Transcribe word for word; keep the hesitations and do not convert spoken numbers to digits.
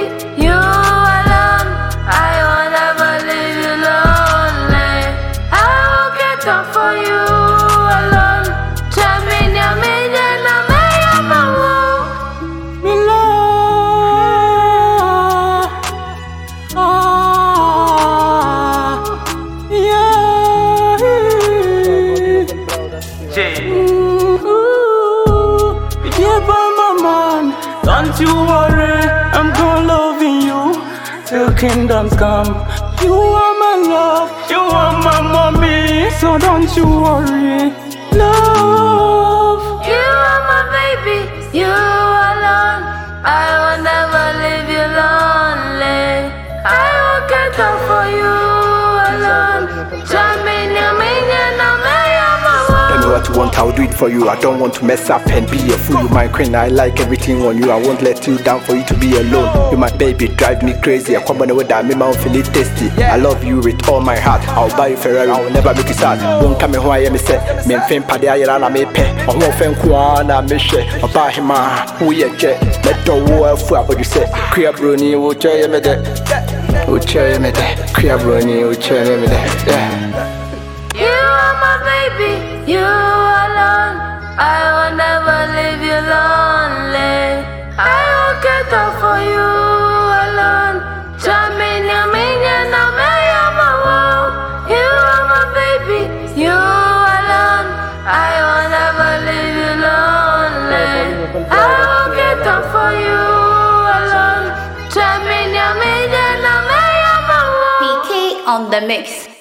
you alone. I won't ever leave you lonely. I won't get up for you alone. Chaminya minya na meya mawu. Me love, ah, yeah. Ooh, yeah, but my man, don't you worry, I'm gonna loving you till kingdoms come. You are my love, you are my mommy, so don't you worry, love. You are my baby, you alone. I will never leave you lonely. I will get up for you alone. Chaminya minya na meya Tell me mawu. what you want, I'll do it for you. I don't want to mess up and be a fool. You my queen, I like everything on you. I won't let you down for you to be alone. You my baby, drive me crazy. I come on the way that me mouth feel it tasty. I love you with all my heart. I'll buy you Ferrari, I will never make you sad. Won't come who I am, say. Me and Fem Paddy, I am a me pay. I won't Fem Kuana, me share. I buy him a who you get. Let the world for what you say. Queer Bruni, will tell me that. Will tell me that. Queer Bruni, will tell me that. Yeah. You are my baby, you alone. I will never leave you lonely. I will get up for you alone. Chaminya minya na meya mawu. You are my baby, you alone. I will never leave you lonely. I will get up for you alone. Chaminya minya na meya mawu. P K on the mix.